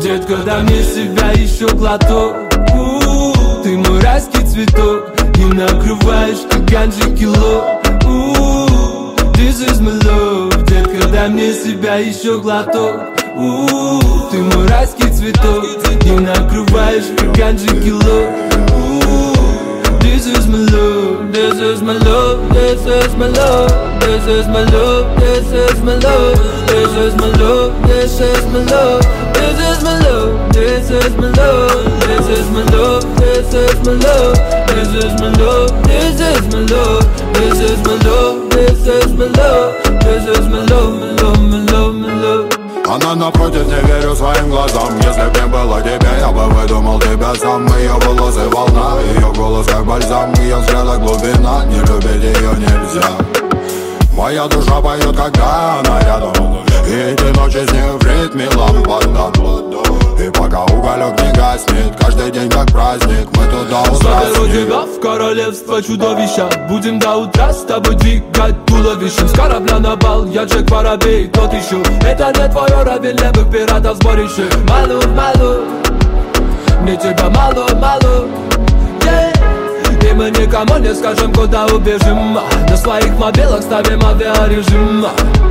Детка, дай мне себя еще глоток. Ты мой райский цветок, и накрываешь, как ганджи кило. This is my love. Детка, дай мне себя еще глоток. Ты мой райский цветок, и накрываешь, как ганджи кило. This is my love, this is my love, this is my love, this is my love, this is my love, this is my love, this is my love, this is my love, this is my love, this is my love, this is my love, this is my love, this is my love, this is my love, this is my love, this is my love, my love, my love, my love. Она напротив, не верю своим глазам. Если б не было тебя, я бы выдумал тебя сам. Ее волосы волна, ее голос как бальзам. Ее взгляда глубина, не любить ее нельзя. Моя душа поет, когда она рядом, и эти ночи с ней в ритме лампада. И пока уголек не гаснет, каждый день как праздник, мы туда заберу тебя в королевство чудовища. Будем до утра с тобой двигать туловищем. С корабля на бал, я Джек Воробей, тот ищу. Это не твой уровень левых пиратов сборище. Малу, малу, мне тебя мало, мало, yeah. И мы никому не скажем, куда убежим. На своих мобилах ставим авиарежим.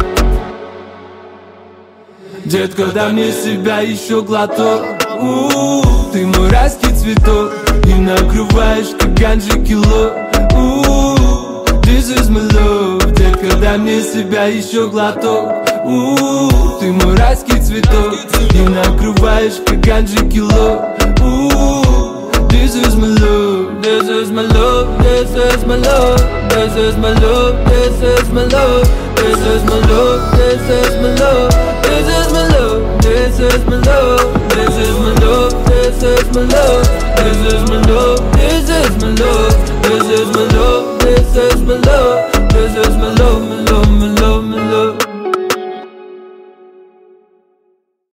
Детка, дай мне себя еще глоток. Ты мой райский цветок, и накрываешь, как ганджи кило. This is my love. Детка, дай мне себя еще глоток. Ты мой райский цветок, и накрываешь, как ганджи кило. This is my love, this is my love, this is my love, this is my love, this is my love, this is my love, this is my love, this is my love, this is my love, this is my love, this is my love, this is my love, this is my love, this is my love, this is my love.